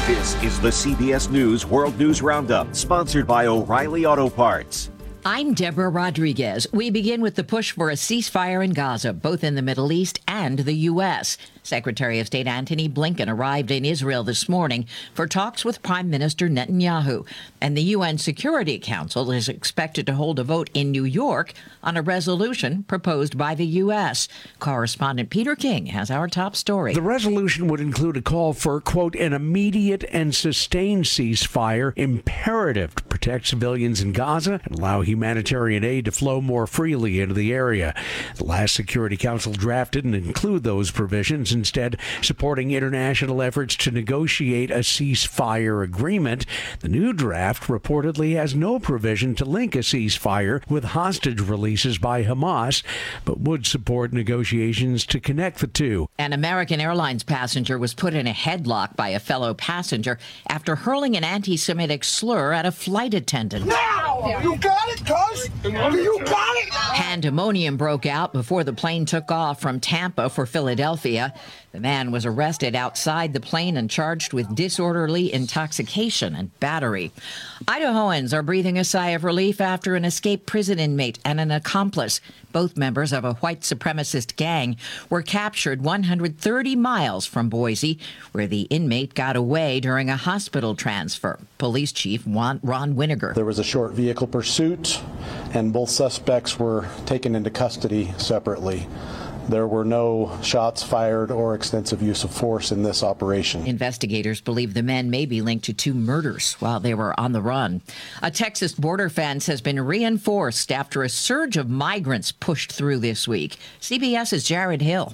This is the CBS News World News Roundup, sponsored by O'Reilly Auto Parts. I'm Deborah Rodriguez. We begin with the push for a ceasefire in Gaza, both in the Middle East and the U.S. Secretary of State Antony Blinken arrived in Israel this morning for talks with Prime Minister Netanyahu. And the UN Security Council is expected to hold a vote in New York on a resolution proposed by the U.S. Correspondent Peter King has our top story. The resolution would include a call for, quote, an immediate and sustained ceasefire imperative to protect civilians in Gaza and allow humanitarian aid to flow more freely into the area. The last Security Council draft didn't include those provisions, instead supporting international efforts to negotiate a ceasefire agreement. The new draft reportedly has no provision to link a ceasefire with hostage releases by Hamas, but would support negotiations to connect the two. An American Airlines passenger was put in a headlock by a fellow passenger after hurling an anti-Semitic slur at a flight attendant. Now! You got it, cuz? You got it? Pandemonium broke out before the plane took off from Tampa for Philadelphia. The man was arrested outside the plane and charged with disorderly intoxication and battery. Idahoans are breathing a sigh of relief after an escaped prison inmate and an accomplice, both members of a white supremacist gang, were captured 130 miles from Boise, where the inmate got away during a hospital transfer. Police Chief Ron Winiger. There was a short vehicle pursuit, and both suspects were taken into custody separately. There were no shots fired or extensive use of force in this operation. Investigators believe the men may be linked to 2 murders while they were on the run. A Texas border fence has been reinforced after a surge of migrants pushed through this week. CBS's Jared Hill.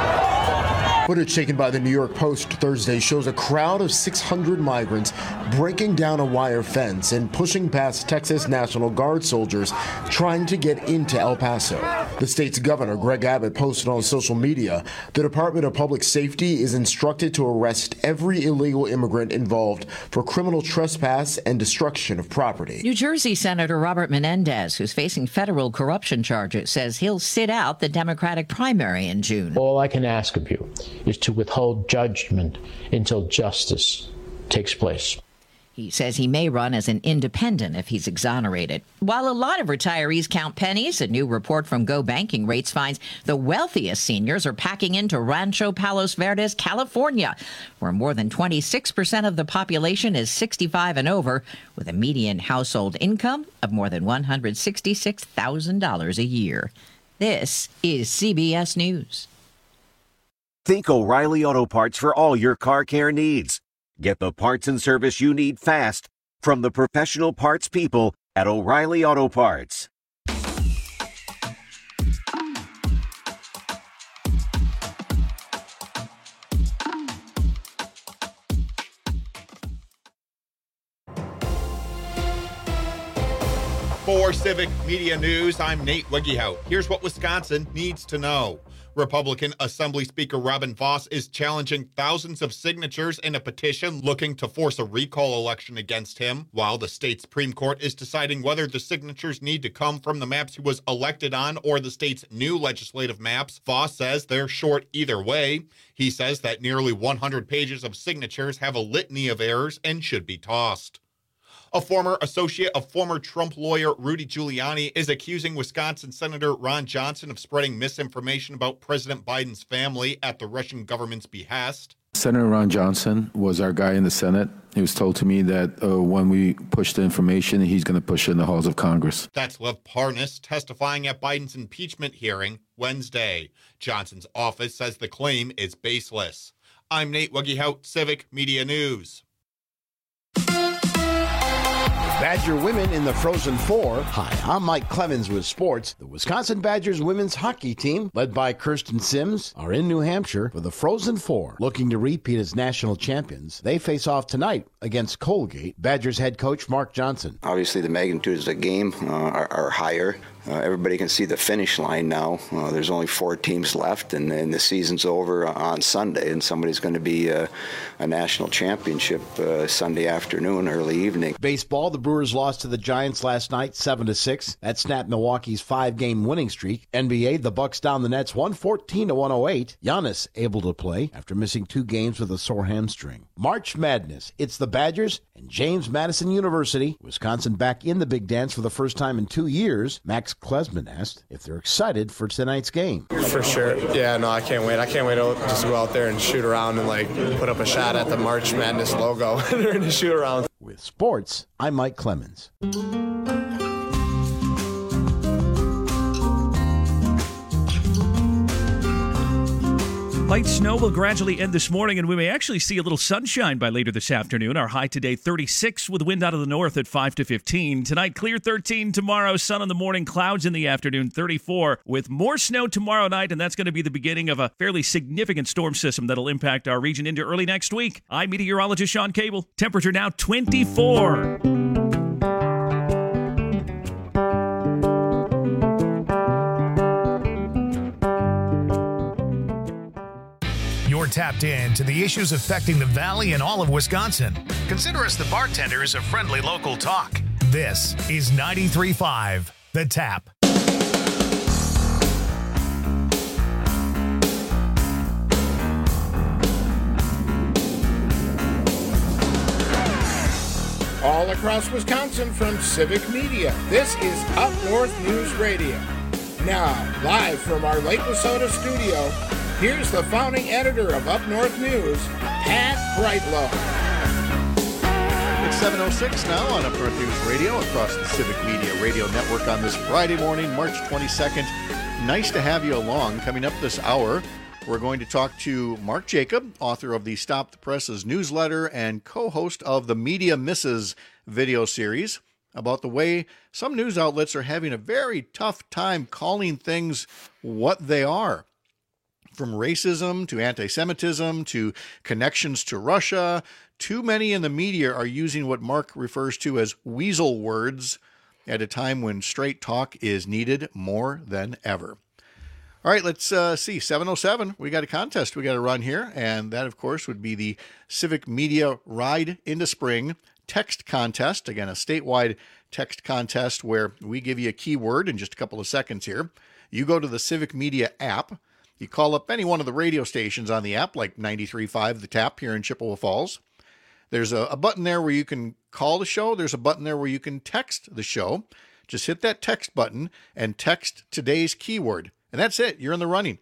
Footage taken by the New York Post Thursday shows a crowd of 600 migrants breaking down a wire fence and pushing past Texas National Guard soldiers trying to get into El Paso. The state's governor, Greg Abbott, posted on social media, the Department of Public Safety is instructed to arrest every illegal immigrant involved for criminal trespass and destruction of property. New Jersey Senator Robert Menendez, who's facing federal corruption charges, says he'll sit out the Democratic primary in June. All I can ask of you is to withhold judgment until justice takes place. He says he may run as an independent if he's exonerated. While a lot of retirees count pennies, a new report from Go Banking Rates finds the wealthiest seniors are packing into Rancho Palos Verdes, California, where more than 26% of the population is 65 and over, with a median household income of more than $166,000 a year. This is CBS News. Think O'Reilly Auto Parts for all your car care needs. Get the parts and service you need fast from the professional parts people at O'Reilly Auto Parts. For Civic Media News, I'm Nate Wegehout. Here's what Wisconsin needs to know. Republican Assembly Speaker Robin Vos is challenging thousands of signatures in a petition looking to force a recall election against him, while the state Supreme Court is deciding whether the signatures need to come from the maps he was elected on or the state's new legislative maps. Vos says they're short either way. He says that nearly 100 pages of signatures have a litany of errors and should be tossed. A former associate of former Trump lawyer Rudy Giuliani is accusing Wisconsin Senator Ron Johnson of spreading misinformation about President Biden's family at the Russian government's behest. Senator Ron Johnson was our guy in the Senate. He was told to me that when we push the information, he's going to push it in the halls of Congress. That's Lev Parnas testifying at Biden's impeachment hearing Wednesday. Johnson's office says the claim is baseless. I'm Nate Wegehout, Civic Media News. Badger women in the Frozen Four. Hi, I'm Mike Clemens with sports. The Wisconsin Badgers women's hockey team, led by Kirsten Sims, are in New Hampshire for the Frozen Four, looking to repeat as national champions. They face off tonight against Colgate. Badgers head coach Mark Johnson. Obviously, the magnitudes of the game are higher. everybody can see the finish line now. There's only 4 teams left, and the season's over on Sunday, and somebody's going to be a national championship Sunday afternoon, early evening. Baseball, the Brewers lost to the Giants last night 7-6. That snapped Milwaukee's 5-game winning streak. NBA, the Bucks down the Nets 114-108. Giannis able to play after missing 2 games with a sore hamstring. March Madness. It's the Badgers and James Madison University. Wisconsin back in the big dance for the first time in 2 years. Max Klesman asked if they're excited for tonight's game. For sure. Yeah, no, I can't wait. I can't wait to just go out there and shoot around and put up a shot at the March Madness logo during the shoot around. With sports, I'm Mike Clemens. Light snow will gradually end this morning, and we may actually see a little sunshine by later this afternoon. Our high today, 36, with wind out of the north at 5 to 15. Tonight, clear 13. Tomorrow, sun in the morning, clouds in the afternoon, 34. With more snow tomorrow night, and that's going to be the beginning of a fairly significant storm system that'll impact our region into early next week. I'm meteorologist Sean Cable. Temperature now 24. You're tapped in to the issues affecting the Valley and all of Wisconsin. Consider us the bartenders of friendly local talk. This is 93.5 The Tap. All across Wisconsin from Civic Media, this is Up North News Radio. Now, live from our Lake Wissota studio, here's the founding editor of Up North News, Pat Brightlow. It's 7:06 now on Up North News Radio across the Civic Media Radio Network on this Friday morning, March 22nd. Nice to have you along. Coming up this hour, we're going to talk to Mark Jacob, author of the Stop the Presses newsletter and co-host of the Media Misses video series, about the way some news outlets are having a very tough time calling things what they are. From racism to anti-Semitism to connections to Russia, too many in the media are using what Mark refers to as weasel words at a time when straight talk is needed more than ever. All right, let's see. 7:07, we got a contest we got to run here, and that, of course, would be the Civic Media Ride into Spring text contest. Again, a statewide text contest where we give you a keyword in just a couple of seconds here. You go to the Civic Media app. You call up any one of the radio stations on the app, like 93.5 The Tap here in Chippewa Falls. There's a button there where you can call the show. There's a button there where you can text the show. Just hit that text button and text today's keyword. And that's it. You're in the running.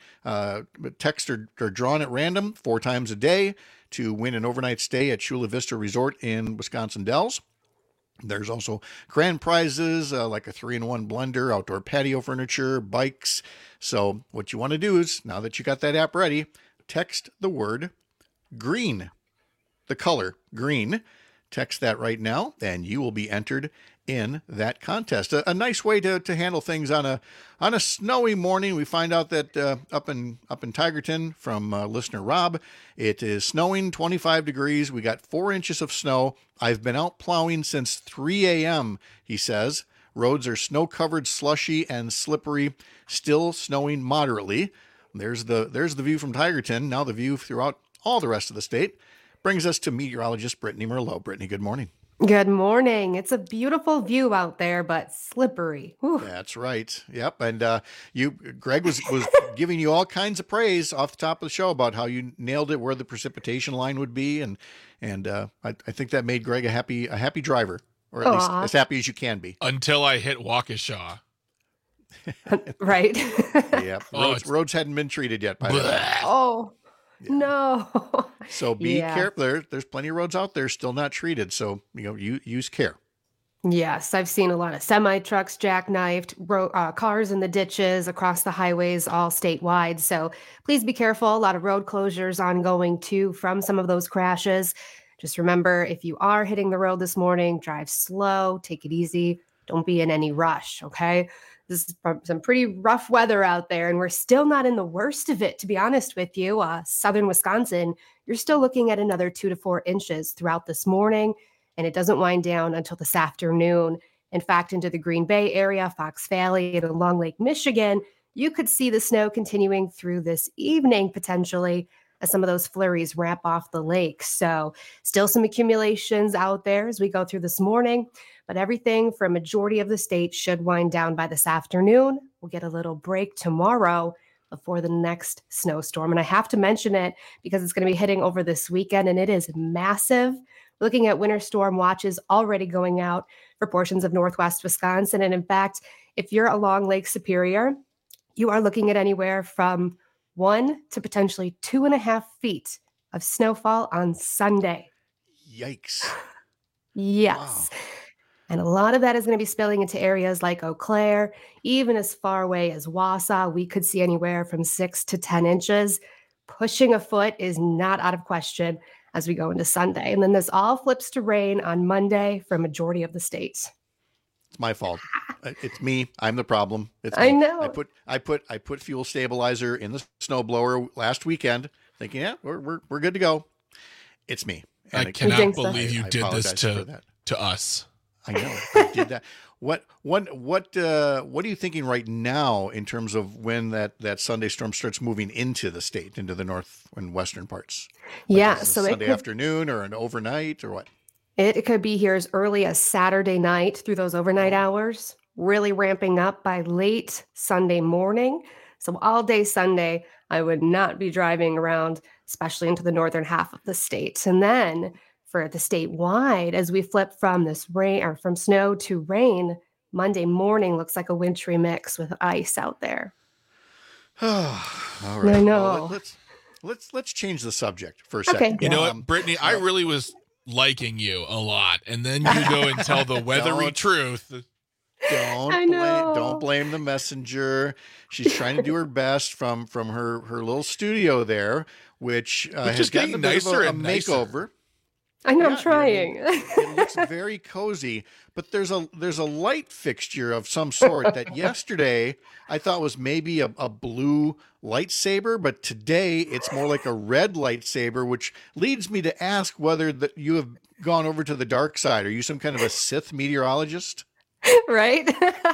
Texts are drawn at random 4 times a day to win an overnight stay at Chula Vista Resort in Wisconsin Dells. There's also grand prizes like a 3-in-1 blender, outdoor patio furniture, bikes. So what you want to do is, now that you got that app ready, text the word green, the color green. Text that right now, and you will be entered in that contest. A nice way to handle things on a snowy morning. We find out that up in Tigerton from listener Rob, it is snowing 25 degrees. We got 4 inches of snow. I've been out plowing since 3 a.m., he says. Roads are snow-covered, slushy, and slippery. Still snowing moderately. There's the view from Tigerton. Now the view throughout all the rest of the state brings us to meteorologist Brittany Merlot. Brittany, good morning. Good morning. It's a beautiful view out there, but slippery. Whew. That's right. Yep. And Greg was giving you all kinds of praise off the top of the show about how you nailed it, where the precipitation line would be, and I think that made Greg a happy driver, or at least as happy as you can be. Until I hit Waukesha. Right. Yep. Roads hadn't been treated yet by the way. Oh. Yeah. No. So be careful. There's plenty of roads out there still not treated. So, use care. Yes. I've seen a lot of semi-trucks jackknifed, cars in the ditches across the highways, all statewide. So please be careful. A lot of road closures ongoing too from some of those crashes. Just remember, if you are hitting the road this morning, drive slow, take it easy. Don't be in any rush. Okay. This is some pretty rough weather out there, and we're still not in the worst of it, to be honest with you. Southern Wisconsin, you're still looking at another 2 to 4 inches throughout this morning, and it doesn't wind down until this afternoon. In fact, into the Green Bay area, Fox Valley, and along Lake Michigan, you could see the snow continuing through this evening potentially as some of those flurries ramp off the lake. So still some accumulations out there as we go through this morning, but everything for a majority of the state should wind down by this afternoon. We'll get a little break tomorrow before the next snowstorm. And I have to mention it because it's going to be hitting over this weekend, and it is massive. Looking at winter storm watches already going out for portions of northwest Wisconsin. And in fact, if you're along Lake Superior, you are looking at anywhere from 1 to potentially 2.5 feet of snowfall on Sunday. Yikes. Yes. Wow. And a lot of that is going to be spilling into areas like Eau Claire, even as far away as Wausau. We could see anywhere from 6 to 10 inches. Pushing a foot is not out of question as we go into Sunday. And then this all flips to rain on Monday for a majority of the states. It's my fault. It's me. I'm the problem. It's me. I know. I put fuel stabilizer in the snowblower last weekend, thinking, yeah, we're good to go. It's me. And I cannot believe you did this to us. I know. I did that. What are you thinking right now in terms of when that Sunday storm starts moving into the state, into the north and western parts? So Sunday afternoon or an overnight or what? It could be here as early as Saturday night through those overnight hours, really ramping up by late Sunday morning. So all day Sunday, I would not be driving around, especially into the northern half of the state. And then for the statewide, as we flip from this rain or from snow to rain, Monday morning looks like a wintry mix with ice out there. All right. I know. Well, let's change the subject for a second. Okay. You know what, Brittany? I really was liking you a lot, and then you go and tell the weathery truth. Don't blame the messenger. She's trying to do her best from her little studio there, which has gotten a bit of a makeover. I know, I'm trying. It looks very cozy, but there's a light fixture of some sort that yesterday I thought was maybe a blue lightsaber, but today it's more like a red lightsaber, which leads me to ask whether that you have gone over to the dark side. Are you some kind of a Sith meteorologist? Right?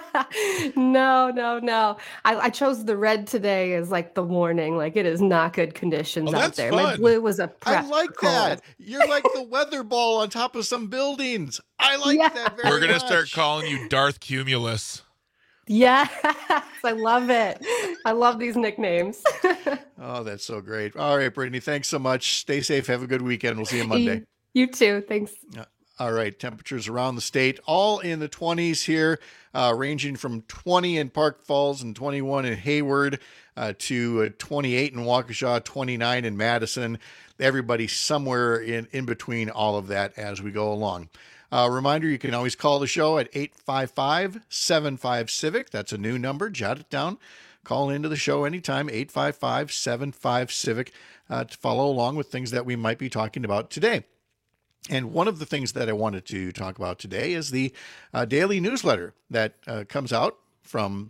No. I chose the red today as like the warning. Like it is not good conditions out there. Fun. My blue was a prep. I like that. You're like the weather ball on top of some buildings. I like that very much. We're going to start calling you Darth Cumulus. Yes, I love it. I love these nicknames. Oh, that's so great. All right, Brittany, thanks so much. Stay safe. Have a good weekend. We'll see you Monday. You too. Thanks. All right, temperatures around the state, all in the 20s here, ranging from 20 in Park Falls and 21 in Hayward to 28 in Waukesha, 29 in Madison. Everybody somewhere in between all of that as we go along. Reminder, you can always call the show at 855-75-CIVIC. That's a new number. Jot it down. Call into the show anytime, 855-75-CIVIC, to follow along with things that we might be talking about today. And one of the things that I wanted to talk about today is the daily newsletter that comes out from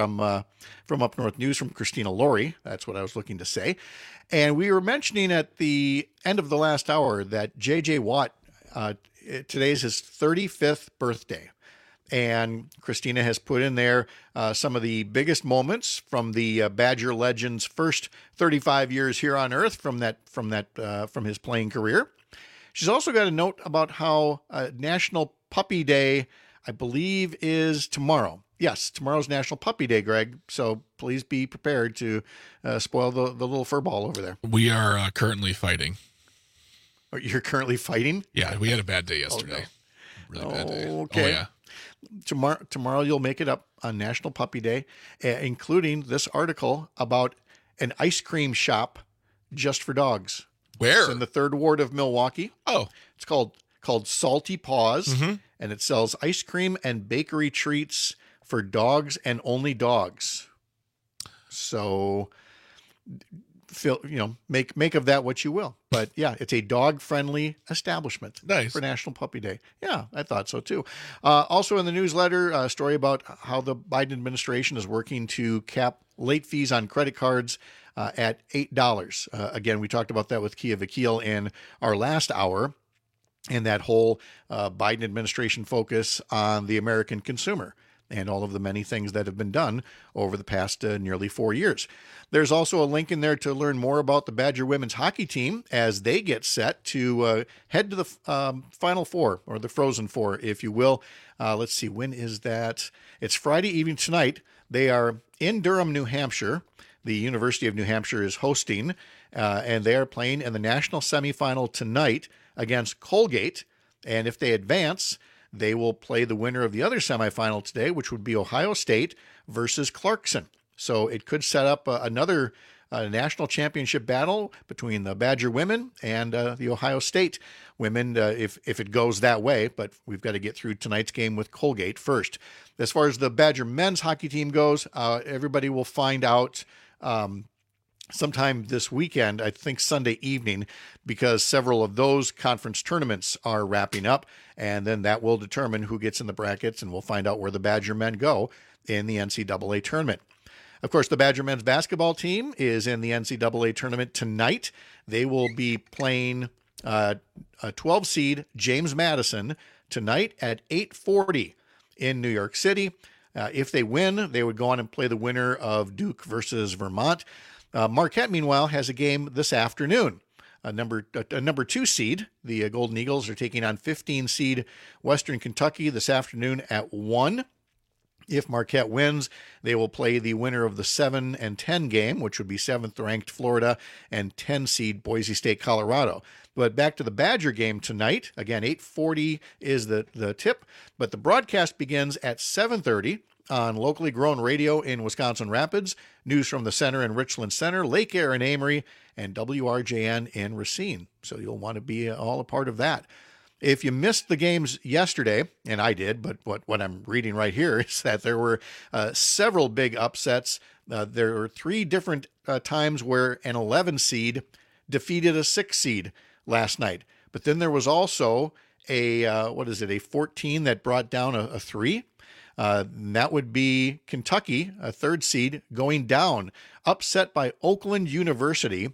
Up North News from Christina Laurie. That's what I was looking to say. And we were mentioning at the end of the last hour that J.J. Watt, today is his 35th birthday. And Christina has put in there some of the biggest moments from the Badger legend's first 35 years here on Earth from his playing career. She's also got a note about how National Puppy Day, I believe, is tomorrow. Yes, tomorrow's National Puppy Day, Greg. So please be prepared to spoil the little fur ball over there. We are currently fighting. Oh, you're currently fighting? Yeah, we had a bad day yesterday. Oh, no. Really bad day. Okay. Oh, yeah. Tomorrow you'll make it up on National Puppy Day, including this article about an ice cream shop just for dogs. Where? It's in the 3rd Ward of Milwaukee. Oh. It's called Salty Paws, mm-hmm. and it sells ice cream and bakery treats for dogs and only dogs. So, make of that what you will. But yeah, it's a dog-friendly establishment. Nice. For National Puppy Day. Yeah, I thought so too. Also in the newsletter, a story about how the Biden administration is working to cap late fees on credit cards at $8. Again, we talked about that with Kia Vakil in our last hour. and that whole Biden administration focus on the American consumer and all of the many things that have been done over the past nearly 4 years. There's also a link in there to learn more about the Badger women's hockey team as they get set to head to the Final Four, or the Frozen Four, if you will. Let's see, when is that? It's Friday evening tonight. They are in Durham, New Hampshire. The University of New Hampshire is hosting, and they are playing in the national semifinal tonight against Colgate. And if they advance, they will play the winner of the other semifinal today, which would be Ohio State versus Clarkson. So it could set up another national championship battle between the Badger women and the Ohio State women, if it goes that way. But we've got to get through tonight's game with Colgate first. As far as the Badger men's hockey team goes, everybody will find out sometime this weekend, I think Sunday evening, because several of those conference tournaments are wrapping up, and then that will determine who gets in the brackets, and we'll find out where the Badger men go in the NCAA tournament. Of course, the Badger men's basketball team is in the NCAA tournament tonight. They will be playing a 12 seed James Madison tonight at 8:40 in New York City. If they win, they would go on and play the winner of Duke versus Vermont. Marquette, meanwhile, has a game this afternoon. A number 2 seed, the Golden Eagles, are taking on 15 seed Western Kentucky this afternoon at 1. If Marquette wins, they will play the winner of the 7 and 10 game, which would be 7th ranked Florida and 10 seed Boise State, Colorado. But back to the Badger game tonight. Again, 8:40 is the tip, but the broadcast begins at 7:30 on locally grown radio in Wisconsin Rapids, news from the Center in Richland Center, Lake Air in Amory, and WRJN in Racine. So you'll want to be all a part of that. If you missed the games yesterday, and I did, but what I'm reading right here is that there were several big upsets. There were 3 different times where an 11 seed defeated a 6 seed last night. But then there was also a 14 that brought down a 3. That would be Kentucky, a 3rd seed, going down, upset by Oakland University,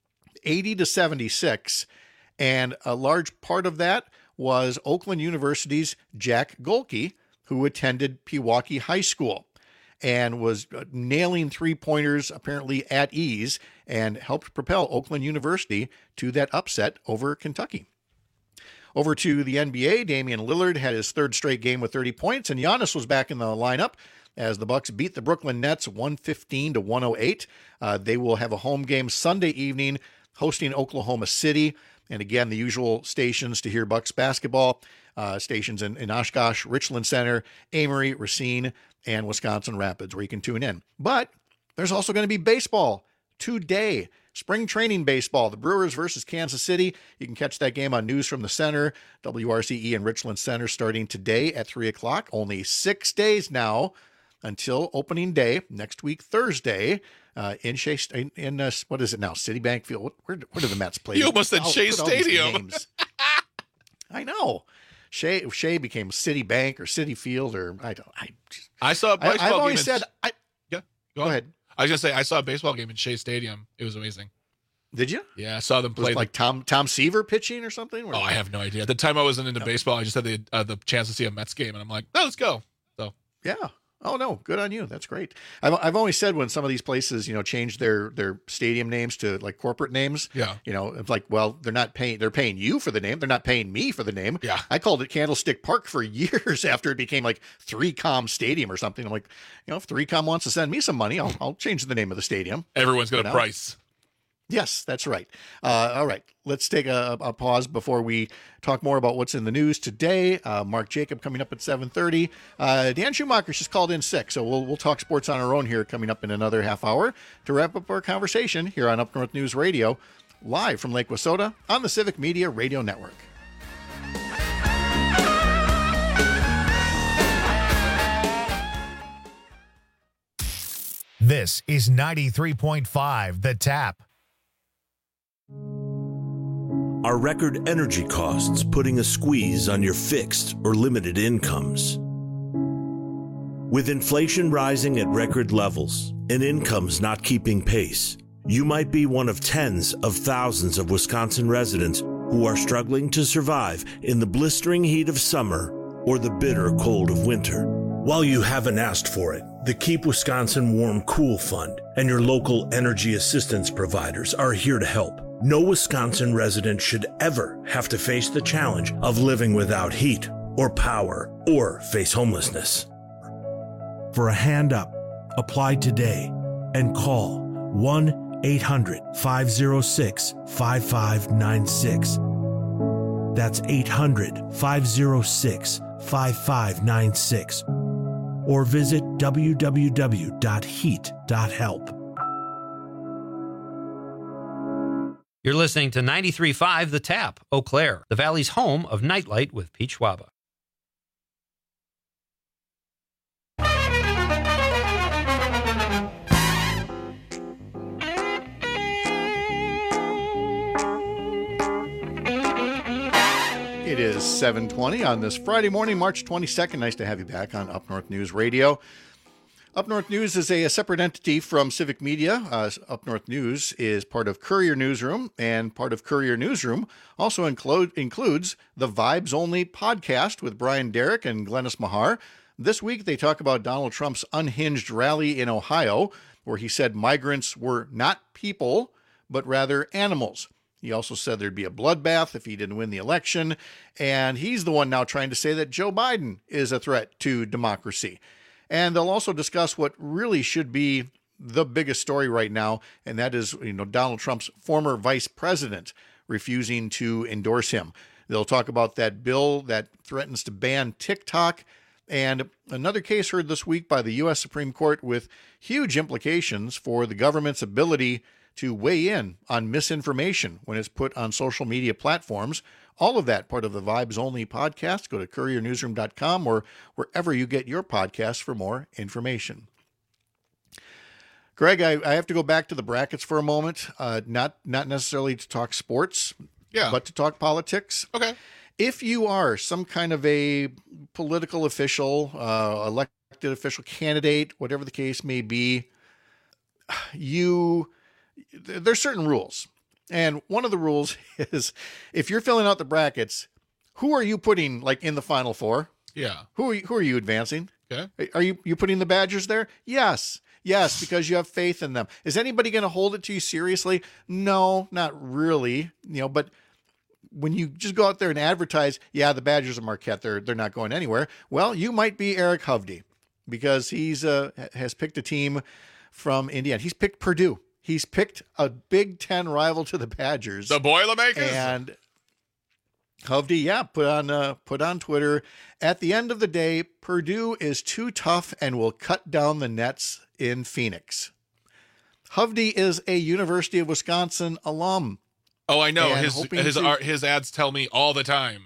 80-76. And a large part of that was Oakland University's Jack Golke, who attended Pewaukee High School and was nailing 3-pointers apparently at ease and helped propel Oakland University to that upset over Kentucky. Over to the NBA, Damian Lillard had his 3rd straight game with 30 points, and Giannis was back in the lineup as the Bucks beat the Brooklyn Nets 115-108. They will have a home game Sunday evening hosting Oklahoma City. And again, the usual stations to hear Bucks basketball, stations in Oshkosh, Richland Center, Amory, Racine, and Wisconsin Rapids, where you can tune in. But there's also going to be baseball today. Spring training baseball, the Brewers versus Kansas City. You can catch that game on News from the Center, WRCE and Richland Center, starting today at 3 o'clock. Only 6 days now until opening day, next week, Thursday, in what is it now, Citibank Field? Where do the Mets play? You almost said Shea Stadium. I know. Shea became Citibank or Citi Field, or I saw a baseball game. I've always said. Yeah, go ahead. I was gonna say I saw a baseball game in Shea Stadium. It was amazing. Did you? Yeah, I saw them play. Was it like Tom Seaver pitching or something? Oh, I have no idea. At the time, I wasn't into baseball. I just had the chance to see a Mets game, and I'm like, no, let's go. So yeah. Oh no, good on you. That's great. I've always said when some of these places, change their stadium names to like corporate names. Yeah. It's like, well, they're paying you for the name. They're not paying me for the name. Yeah. I called it Candlestick Park for years after it became like 3Com Stadium or something. I'm like, if 3Com wants to send me some money, I'll change the name of the stadium. Everyone's got a price. Yes, that's right. All right, let's take a pause before we talk more about what's in the news today. Mark Jacob coming up at 7:30. Dan Schumacher's just called in sick, so we'll talk sports on our own here coming up in another half hour to wrap up our conversation here on Up North News Radio, live from Lake Wissota on the Civic Media Radio Network. This is 93.5 The Tap. Are record energy costs putting a squeeze on your fixed or limited incomes? With inflation rising at record levels and incomes not keeping pace, you might be one of tens of thousands of Wisconsin residents who are struggling to survive in the blistering heat of summer or the bitter cold of winter. While you haven't asked for it, the Keep Wisconsin Warm Cool Fund and your local energy assistance providers are here to help. No Wisconsin resident should ever have to face the challenge of living without heat or power or face homelessness. For a hand up, apply today and call 1-800-506-5596. That's 800-506-5596. Or visit www.heat.help. You're listening to 93.5 The Tap, Eau Claire, the Valley's home of Nightlight with Pete Schwaba. It is 7:20 on this Friday morning, March 22nd. Nice to have you back on Up North News Radio. Up North News is a separate entity from Civic Media. Up North News is part of Courier Newsroom, and part of Courier Newsroom also includes the Vibes Only podcast with Brian Derrick and Glennis Mahar. This week, they talk about Donald Trump's unhinged rally in Ohio, where he said migrants were not people, but rather animals. He also said there'd be a bloodbath if he didn't win the election, and he's the one now trying to say that Joe Biden is a threat to democracy. And they'll also discuss what really should be the biggest story right now, and that is, Donald Trump's former vice president refusing to endorse him. They'll talk about that bill that threatens to ban TikTok, and another case heard this week by the U.S. Supreme Court with huge implications for the government's ability to weigh in on misinformation when it's put on social media platforms. All of that part of the Vibes Only podcast. Go to couriernewsroom.com or wherever you get your podcasts for more information. Greg, I have to go back to the brackets for a moment, not necessarily to talk sports, but to talk politics. Okay. If you are some kind of a political official, elected official candidate, whatever the case may be, there's certain rules. And one of the rules is if you're filling out the brackets, who are you putting in the Final Four? Yeah. Who are you advancing? Okay. Are you putting the Badgers there? Yes, because you have faith in them. Is anybody going to hold it to you seriously? No, not really. But when you just go out there and advertise, the Badgers of Marquette, they're not going anywhere. Well, you might be Eric Hovde because he's has picked a team from Indiana. He's picked Purdue. He's picked a Big Ten rival to the Badgers. The Boilermakers. And Hovde, put on Twitter, at the end of the day, Purdue is too tough and will cut down the nets in Phoenix. Hovde is a University of Wisconsin alum. Oh, I know. His ads tell me all the time.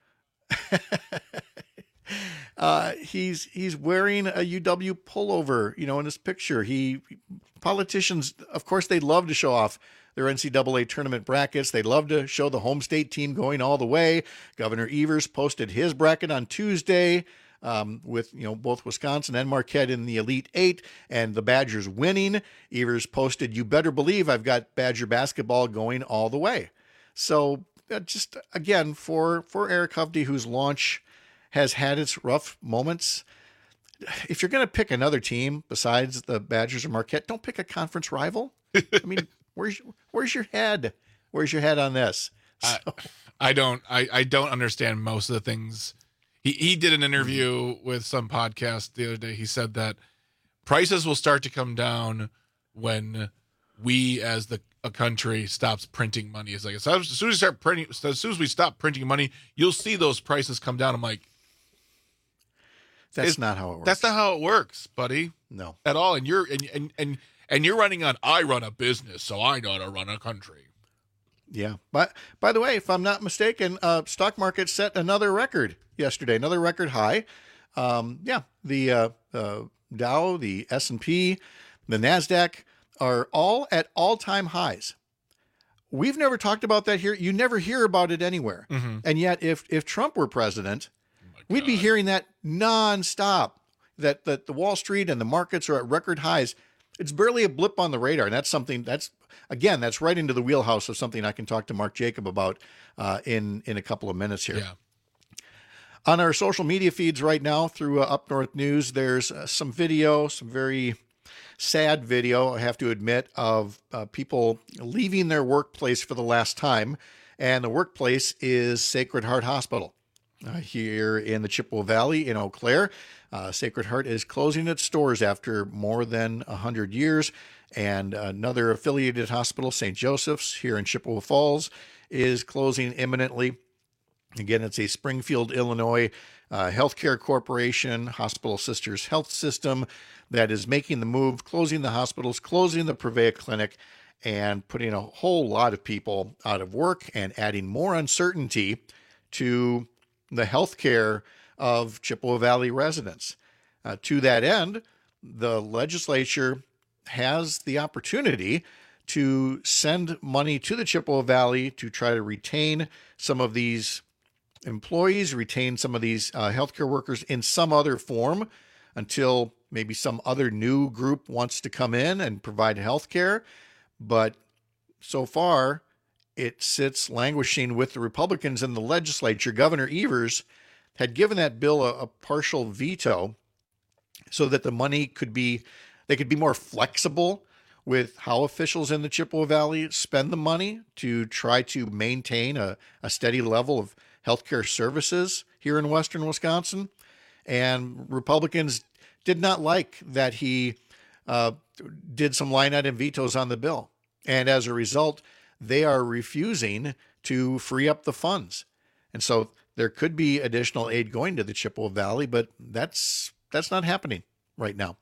He's wearing a UW pullover, in his picture. Politicians, of course, they love to show off their NCAA tournament brackets. They love to show the home state team going all the way. Governor Evers posted his bracket on Tuesday with, both Wisconsin and Marquette in the Elite Eight and the Badgers winning. Evers posted, "You better believe I've got Badger basketball going all the way." So just again, for Eric Hovde, whose launch has had its rough moments, if you're going to pick another team besides the Badgers or Marquette, don't pick a conference rival. I mean, where's your head? Where's your head on this? I don't understand most of the things. He did an interview with some podcast the other day. He said that prices will start to come down when we as a country stops printing money. It's like as soon as we stop printing money, you'll see those prices come down. I'm like, That's not how it works. That's not how it works, buddy. No, at all. And you're running on. I run a business, so I know how to run a country. Yeah. But by the way, if I'm not mistaken, stock market set another record yesterday, another record high. The Dow, the S&P, the NASDAQ are all at all-time highs. We've never talked about that here. You never hear about it anywhere. Mm-hmm. And yet, if Trump were president, we'd be hearing that nonstop, that the Wall Street and the markets are at record highs. it's barely a blip on the radar. And that's something that's right into the wheelhouse of something I can talk to Mark Jacob about in a couple of minutes here. Yeah. On our social media feeds right now through Up North News, there's some video, some very sad video, I have to admit, of people leaving their workplace for the last time. And the workplace is Sacred Heart Hospital here in the Chippewa Valley in Eau Claire. Sacred Heart is closing its doors after more than 100 years. And another affiliated hospital, St. Joseph's, here in Chippewa Falls, is closing imminently. Again, it's a Springfield, Illinois healthcare corporation, Hospital Sisters Health System, that is making the move, closing the hospitals, closing the Prevea Clinic, and putting a whole lot of people out of work and adding more uncertainty to the healthcare of Chippewa Valley residents. To that end, the legislature has the opportunity to send money to the Chippewa Valley to try to retain some of these employees, retain some of these healthcare workers in some other form until maybe some other new group wants to come in and provide healthcare. But so far, it sits languishing with the Republicans in the legislature. Governor Evers had given that bill a partial veto so that the money they could be more flexible with how officials in the Chippewa Valley spend the money to try to maintain a steady level of healthcare services here in western Wisconsin. And Republicans did not like that he did some line item vetoes on the bill. And as a result, they are refusing to free up the funds. And so there could be additional aid going to the Chippewa Valley, but that's not happening right now.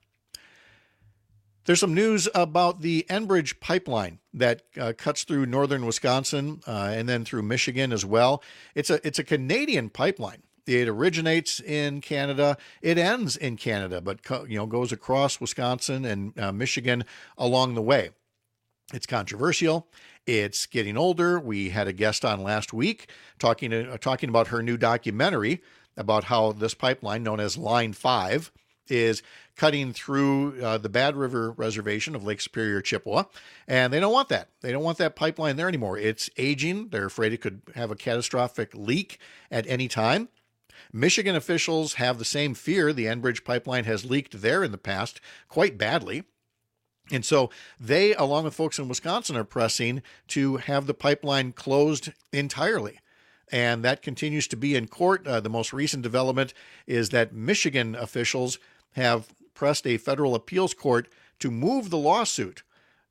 There's some news about the Enbridge pipeline that cuts through northern Wisconsin and then through Michigan as well. It's a Canadian pipeline. It originates in Canada. It ends in Canada, but goes across Wisconsin and Michigan along the way. It's controversial. It's getting older. We had a guest on last week talking about her new documentary about how this pipeline, known as Line 5, is cutting through the Bad River Reservation of Lake Superior, Chippewa, and they don't want that. They don't want that pipeline there anymore. It's aging. They're afraid it could have a catastrophic leak at any time. Michigan officials have the same fear. The Enbridge pipeline has leaked there in the past quite badly. And so they, along with folks in Wisconsin, are pressing to have the pipeline closed entirely. And that continues to be in court. The most recent development is that Michigan officials have pressed a federal appeals court to move the lawsuit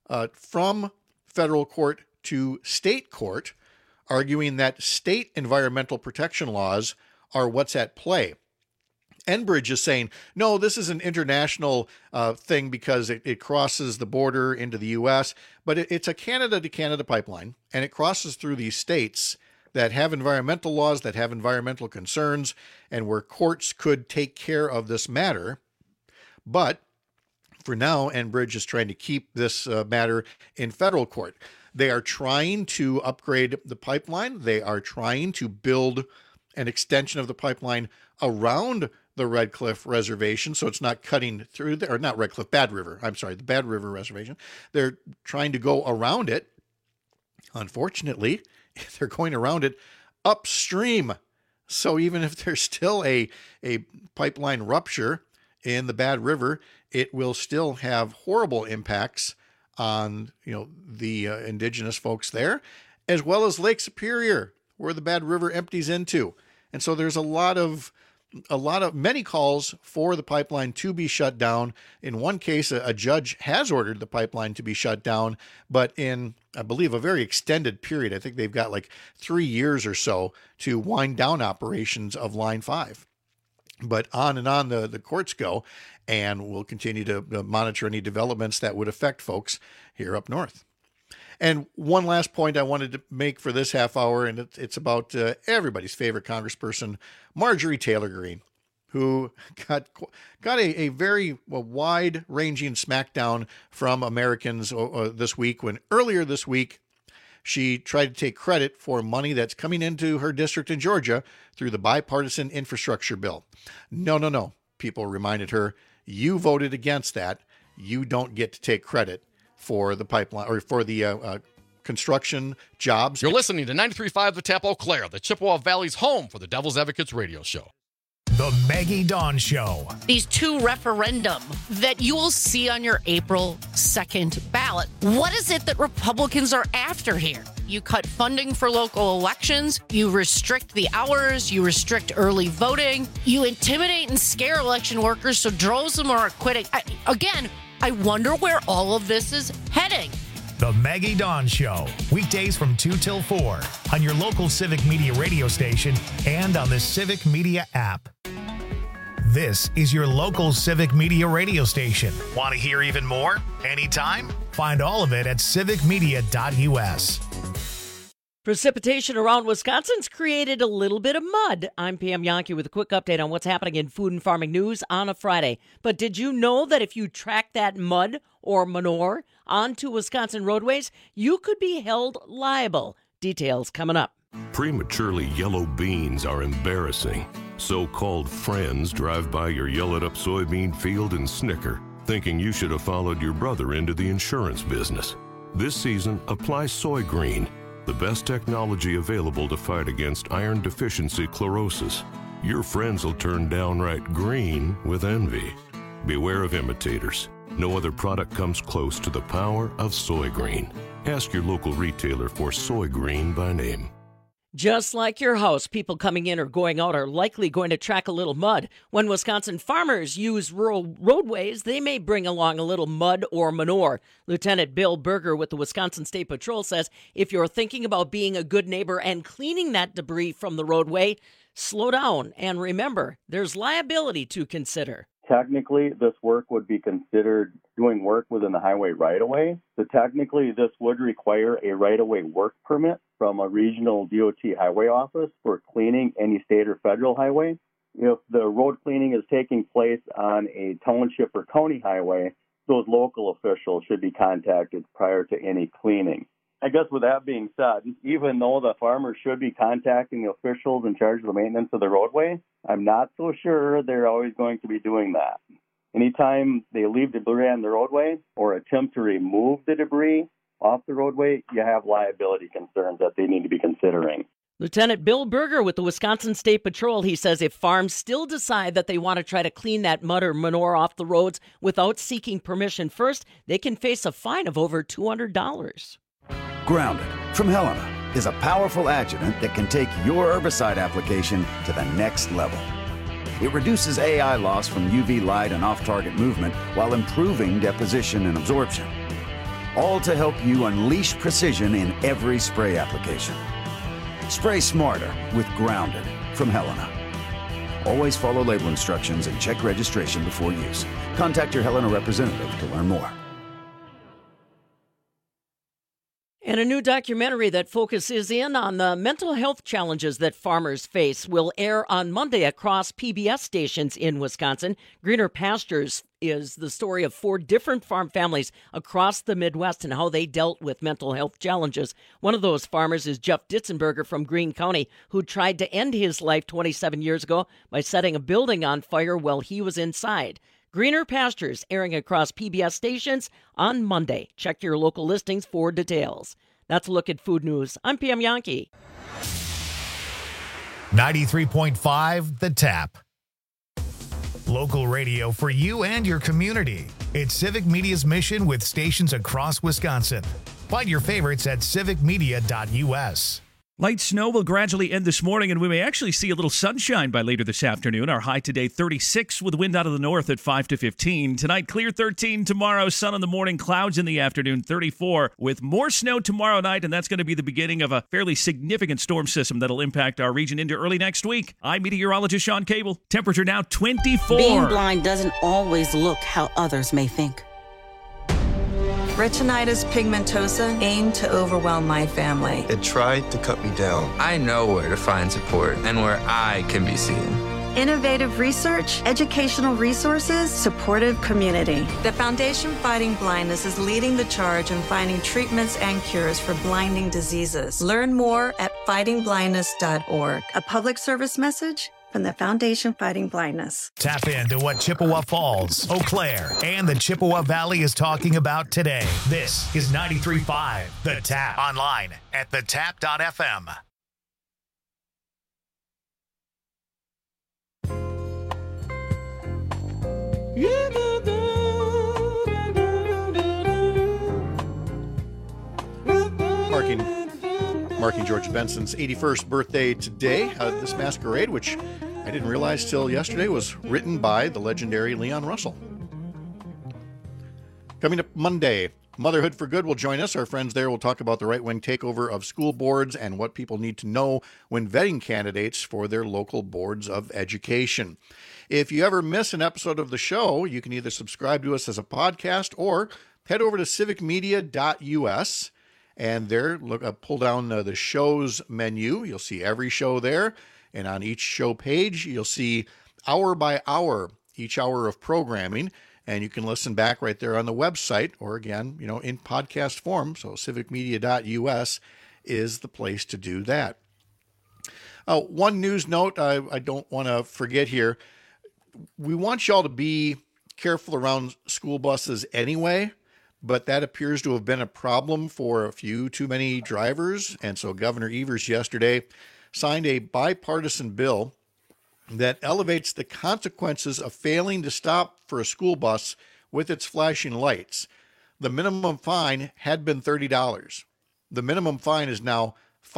from federal court to state court, arguing that state environmental protection laws are what's at play. Enbridge is saying, no, this is an international thing because it crosses the border into the U.S., but it's a Canada-to-Canada pipeline, and it crosses through these states that have environmental laws, that have environmental concerns, and where courts could take care of this matter. But for now, Enbridge is trying to keep this matter in federal court. They are trying to upgrade the pipeline. They are trying to build an extension of the pipeline around the Red Cliff Reservation, so it's not cutting through there, or not Red Cliff, Bad River. I'm sorry, the Bad River Reservation. They're trying to go around it. Unfortunately, they're going around it upstream. So even if there's still a pipeline rupture in the Bad River, it will still have horrible impacts on the indigenous folks there, as well as Lake Superior, where the Bad River empties into. And so there's many calls for the pipeline to be shut down. In one case, a judge has ordered the pipeline to be shut down, but in, I believe, a very extended period. I think they've got like 3 years or so to wind down operations of Line 5. But on and on the courts go, and we'll continue to monitor any developments that would affect folks here up north. And one last point I wanted to make for this half hour, and it's about everybody's favorite congressperson, Marjorie Taylor Greene, who got a very wide-ranging smackdown from Americans this week, when earlier this week she tried to take credit for money that's coming into her district in Georgia through the bipartisan infrastructure bill. No, people reminded her, you voted against that. you don't get to take credit for the pipeline or for the construction jobs. You're listening to 93.5 The Tap Eau Claire, the Chippewa Valley's home for the Devil's Advocates radio show. The Maggie Dawn Show. These two referendum that you will see on your April 2nd ballot. What is it that Republicans are after here? You cut funding for local elections. You restrict the hours. You restrict early voting. You intimidate and scare election workers so droves of them are quitting. I wonder where all of this is heading. The Maggie Dawn Show. Weekdays from 2 till 4 on your local Civic Media radio station and on the Civic Media app. This is your local Civic Media radio station. Want to hear even more? Anytime? Find all of it at civicmedia.us. Precipitation around Wisconsin's created a little bit of mud. I'm Pam Yonke with a quick update on what's happening in food and farming news on a Friday. But did you know that if you track that mud or manure onto Wisconsin roadways, you could be held liable? Details coming up. Prematurely yellow beans are embarrassing. So-called friends drive by your yellowed-up soybean field and snicker, thinking you should have followed your brother into the insurance business. This season, apply Soy Green, the best technology available to fight against iron deficiency chlorosis. Your friends will turn downright green with envy. Beware of imitators. No other product comes close to the power of Soy Green. Ask your local retailer for Soy Green by name. Just like your house, people coming in or going out are likely going to track a little mud. When Wisconsin farmers use rural roadways, they may bring along a little mud or manure. Lieutenant Bill Berger with the Wisconsin State Patrol says if you're thinking about being a good neighbor and cleaning that debris from the roadway, slow down and remember, there's liability to consider. Technically, this work would be considered doing work within the highway right-of-way. So technically, this would require a right-of-way work permit from a regional DOT highway office for cleaning any state or federal highway. If the road cleaning is taking place on a township or county highway, those local officials should be contacted prior to any cleaning. I guess with that being said, even though the farmers should be contacting the officials in charge of the maintenance of the roadway, I'm not so sure they're always going to be doing that. Anytime they leave debris on the roadway or attempt to remove the debris off the roadway, you have liability concerns that they need to be considering. Lieutenant Bill Berger with the Wisconsin State Patrol, he says if farms still decide that they want to try to clean that mud or manure off the roads without seeking permission first, they can face a fine of over $200. Grounded from Helena is a powerful adjuvant that can take your herbicide application to the next level. It reduces AI loss from UV light and off-target movement while improving deposition and absorption. All to help you unleash precision in every spray application. Spray smarter with Grounded from Helena. Always follow label instructions and check registration before use. Contact your Helena representative to learn more. And a new documentary that focuses in on the mental health challenges that farmers face will air on Monday across PBS stations in Wisconsin. Greener Pastures is the story of 4 different farm families across the Midwest and how they dealt with mental health challenges. One of those farmers is Jeff Ditzenberger from Greene County, who tried to end his life 27 years ago by setting a building on fire while he was inside. Greener Pastures, airing across PBS stations on Monday. Check your local listings for details. That's a look at food news. I'm Pam Yonke. 93.5 The Tap. Local radio for you and your community. It's Civic Media's mission with stations across Wisconsin. Find your favorites at civicmedia.us. Light snow will gradually end this morning, and we may actually see a little sunshine by later this afternoon. Our high today, 36, with wind out of the north at 5 to 15. Tonight, clear 13. Tomorrow, sun in the morning, clouds in the afternoon, 34. With more snow tomorrow night, and that's going to be the beginning of a fairly significant storm system that'll impact our region into early next week. I'm meteorologist Sean Cable. Temperature now 24. Being blind doesn't always look how others may think. Retinitis pigmentosa aimed to overwhelm my family. It tried to cut me down. I know where to find support and where I can be seen. Innovative research, educational resources, supportive community. The Foundation Fighting Blindness is leading the charge in finding treatments and cures for blinding diseases. Learn more at fightingblindness.org. A public service message from the Foundation Fighting Blindness. Tap into what Chippewa Falls, Eau Claire, and the Chippewa Valley is talking about today. This is 93.5 The Tap. Online at thetap.fm. Marking George Benson's 81st birthday today. This masquerade, which I didn't realize till yesterday, was written by the legendary Leon Russell. Coming up Monday, Motherhood for Good will join us. Our friends there will talk about the right-wing takeover of school boards and what people need to know when vetting candidates for their local boards of education. If you ever miss an episode of the show, you can either subscribe to us as a podcast or head over to civicmedia.us. And there, pull down the shows menu. You'll see every show there. And on each show page, you'll see hour by hour, each hour of programming. And you can listen back right there on the website or, again, in podcast form. So civicmedia.us is the place to do that. One news note I don't want to forget here. We want y'all to be careful around school buses anyway. But that appears to have been a problem for a few too many drivers. And so Governor Evers yesterday signed a bipartisan bill that elevates the consequences of failing to stop for a school bus with its flashing lights. The minimum fine had been $30. The minimum fine is now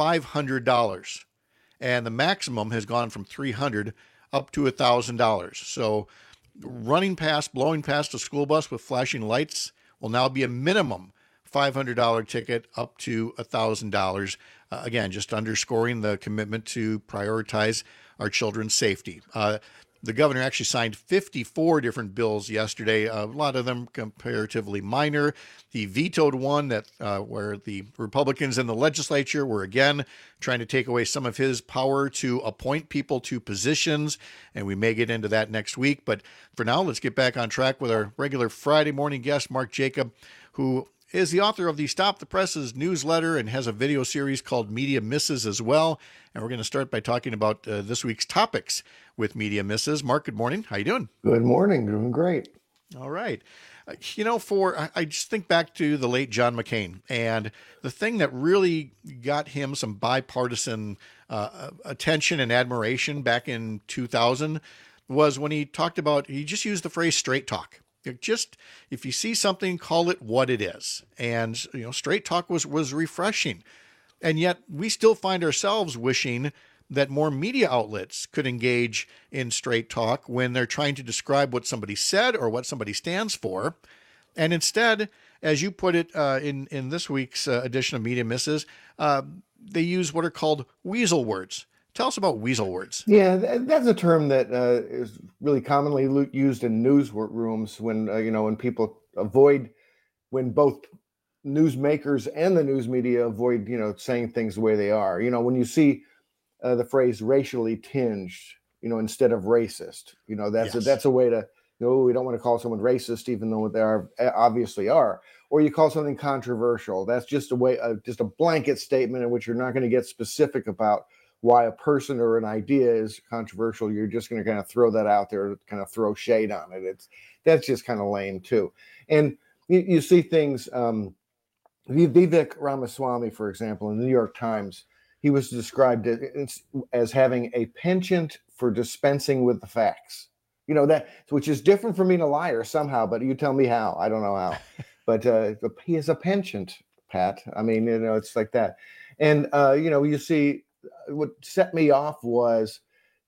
$500. And the maximum has gone from $300 up to $1,000. So blowing past a school bus with flashing lights will now be a minimum $500 ticket up to $1,000. Again, just underscoring the commitment to prioritize our children's safety. The governor actually signed 54 different bills yesterday, a lot of them comparatively minor. He vetoed one that where the Republicans in the legislature were again trying to take away some of his power to appoint people to positions, and we may get into that next week. But for now, let's get back on track with our regular Friday morning guest, Mark Jacob, who is the author of the Stop the Presses newsletter and has a video series called Media Misses as well. And we're going to start by talking about this week's topics with Media Misses. Mark, good morning. How you doing? Good morning. Doing great. All right. I just think back to the late John McCain, and the thing that really got him some bipartisan attention and admiration back in 2000 was when he just used the phrase straight talk. Just, if you see something, call it what it is. And, straight talk was refreshing. And yet we still find ourselves wishing that more media outlets could engage in straight talk when they're trying to describe what somebody said or what somebody stands for. And instead, as you put it in this week's edition of Media Misses, they use what are called weasel words. Tell us about weasel words. Yeah, that's a term that is really commonly used in newsrooms when people when both newsmakers and the news media avoid saying things the way they are. When you see the phrase racially tinged, instead of racist, that's a way to we don't want to call someone racist even though they obviously are. Or you call something controversial. That's just just a blanket statement in which you're not going to get specific about why a person or an idea is controversial. You're just going to kind of throw that out there to kind of throw shade on it. That's just kind of lame too. And you see things, Vivek Ramaswamy, for example, in the New York Times, he was described as having a penchant for dispensing with the facts. Which is different from being a liar somehow, but you tell me how. I don't know how. But he has a penchant, Pat. I mean, it's like that. And, you see, what set me off was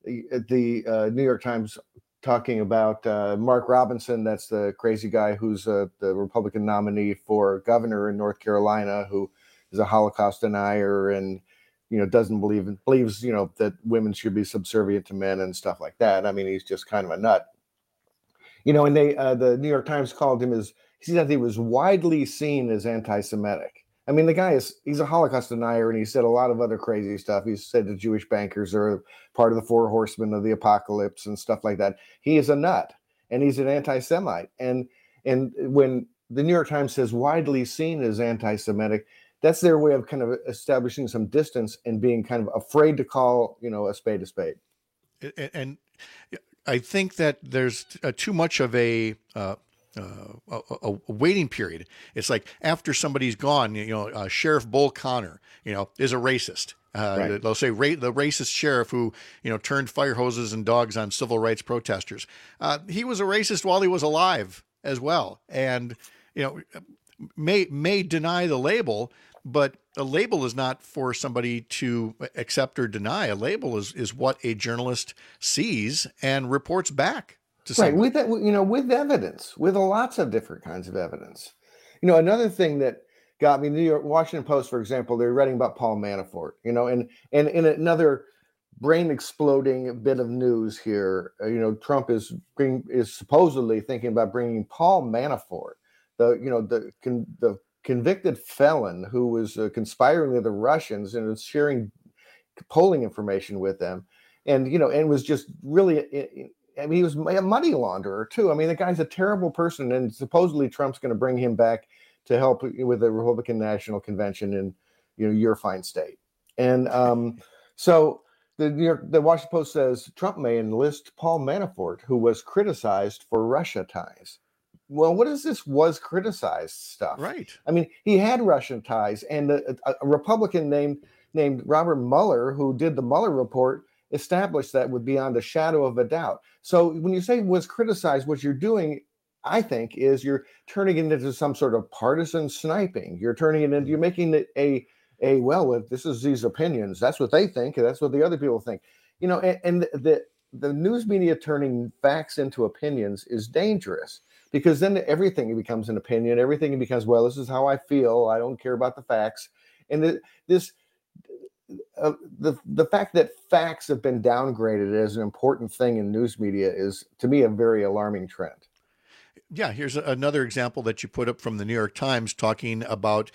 the New York Times talking about Mark Robinson. That's the crazy guy who's the Republican nominee for governor in North Carolina, who is a Holocaust denier and, believes, that women should be subservient to men and stuff like that. I mean, he's just kind of a nut. And the New York Times called him he said he was widely seen as anti-Semitic. I mean, the guy he's a Holocaust denier, and he said a lot of other crazy stuff. He said the Jewish bankers are part of the 4 horsemen of the apocalypse and stuff like that. He is a nut, and he's an anti-Semite. And when the New York Times says widely seen as anti-Semitic, that's their way of kind of establishing some distance and being kind of afraid to call, a spade a spade. And I think that there's too much of a waiting period. It's like after somebody's gone, Sheriff Bull Connor, is a racist. Right. They'll say the racist sheriff who, turned fire hoses and dogs on civil rights protesters. He was a racist while he was alive as well. And, may deny the label, but a label is not for somebody to accept or deny. A label is what a journalist sees and reports back to someone. Right, with that, with evidence, with lots of different kinds of evidence. Another thing that got me, the Washington Post, for example, they're writing about Paul Manafort, and in another brain exploding bit of news here, Trump is supposedly thinking about bringing Paul Manafort, the convicted felon who was conspiring with the Russians and was sharing polling information with them, and was just really, he was a money launderer too. I mean, the guy's a terrible person, and supposedly Trump's going to bring him back to help with the Republican National Convention in your fine state. And so the Washington Post says Trump may enlist Paul Manafort, who was criticized for Russia ties. Well, what is this was criticized stuff? Right. I mean, he had Russian ties, and a Republican named Robert Mueller, who did the Mueller report, established that would beyond a shadow of a doubt. So when you say was criticized, what you're doing, I think, is you're turning it into some sort of partisan sniping. You're turning it into, you're making it this is these opinions. That's what they think. And that's what the other people think. And the news media turning facts into opinions is dangerous, because then everything becomes an opinion. Everything becomes, well, this is how I feel. I don't care about the facts. And the fact that facts have been downgraded as an important thing in news media is, to me, a very alarming trend. Yeah, here's another example that you put up from the New York Times talking about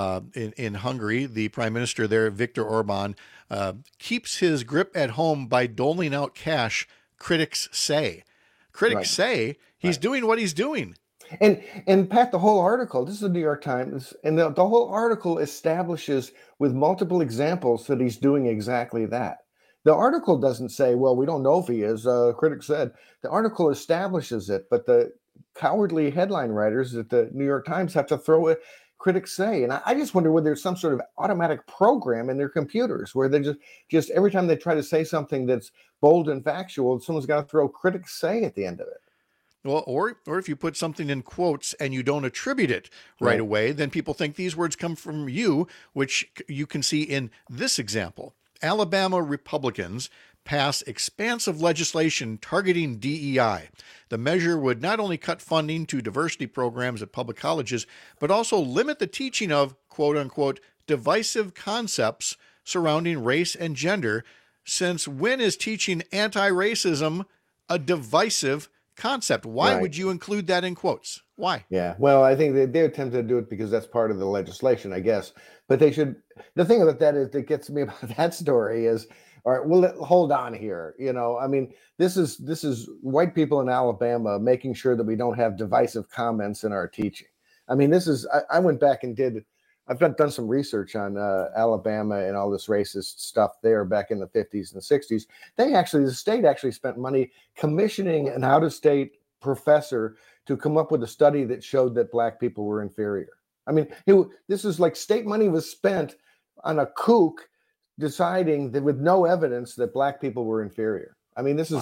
in Hungary, the prime minister there, Viktor Orban, keeps his grip at home by doling out cash, critics say. Critics say he's doing what he's doing. And Pat, the whole article, this is the New York Times, and the whole article establishes with multiple examples that he's doing exactly that. The article doesn't say, well, we don't know if he is, critics said. The article establishes it, but the cowardly headline writers at the New York Times have to throw a critics say. And I just wonder whether there's some sort of automatic program in their computers where they just every time they try to say something that's bold and factual, someone's got to throw critics say at the end of it. Well, or if you put something in quotes and you don't attribute it right away, then people think these words come from you, which you can see in this example. Alabama Republicans pass expansive legislation targeting DEI. The measure would not only cut funding to diversity programs at public colleges, but also limit the teaching of, quote unquote, divisive concepts surrounding race and gender, since when is teaching anti-racism a divisive concept? Why would you include that in quotes? Why? Yeah, well, I think they're tempted to do it because that's part of the legislation, I guess. But they should. The thing about that is that gets me about that story is, all right, well, hold on here. I mean, this is white people in Alabama making sure that we don't have divisive comments in our teaching. I mean, this is. I went back and I've done some research on Alabama and all this racist stuff there back in the 50s and 60s. The state actually spent money commissioning an out-of-state professor to come up with a study that showed that black people were inferior. I mean, this is like state money was spent on a kook deciding that with no evidence that black people were inferior. I mean, this is